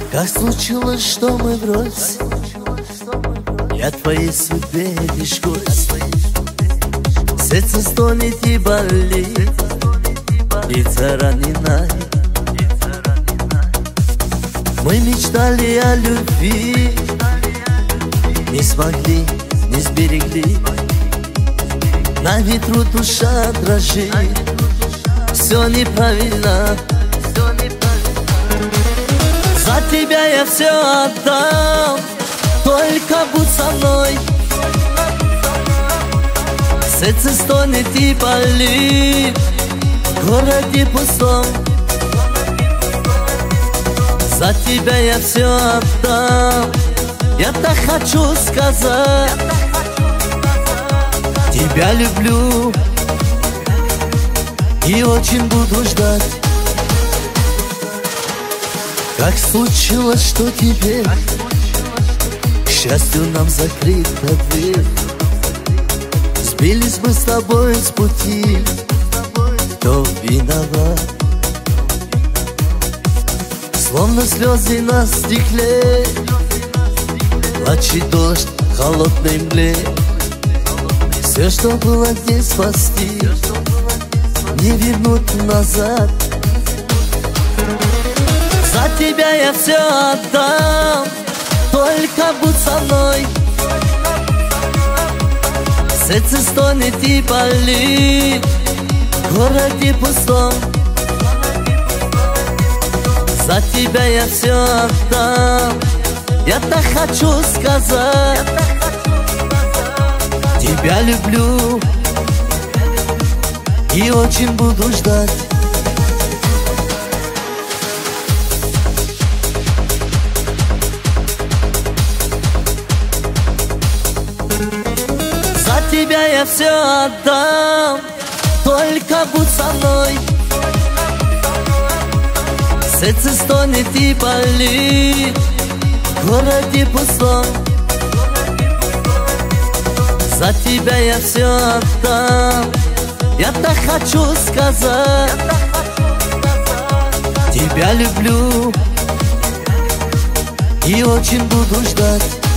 Как случилось, что мы врозь? Я твоей судьбе лишь гость. Сердце стонет и болит, лица ранена. Мы мечтали о любви, не смогли, не сберегли. На ветру душа дрожит, все неправильно. За тебя я все отдам, только будь со мной. Сердце стонет и болит в городе пустом. За тебя я все отдам, я так хочу сказать. Тебя люблю и очень буду ждать. Как случилось, что теперь к счастью нам закрыта дверь? Сбились мы с тобой с пути, кто виноват? Словно слезы на стекле, плачет дождь в холодной мгле. Все, что было здесь, спасти не вернуть назад. За тебя я все отдам, только будь со мной. Сердце стонет и болит в городе пустом. За тебя я все отдам, я так хочу сказать. Тебя люблю и очень буду ждать. За тебя я все отдам, только будь со мной. Сердце стонет и болит в городе пустом. За тебя я все отдам, я так хочу сказать. Тебя люблю и очень буду ждать.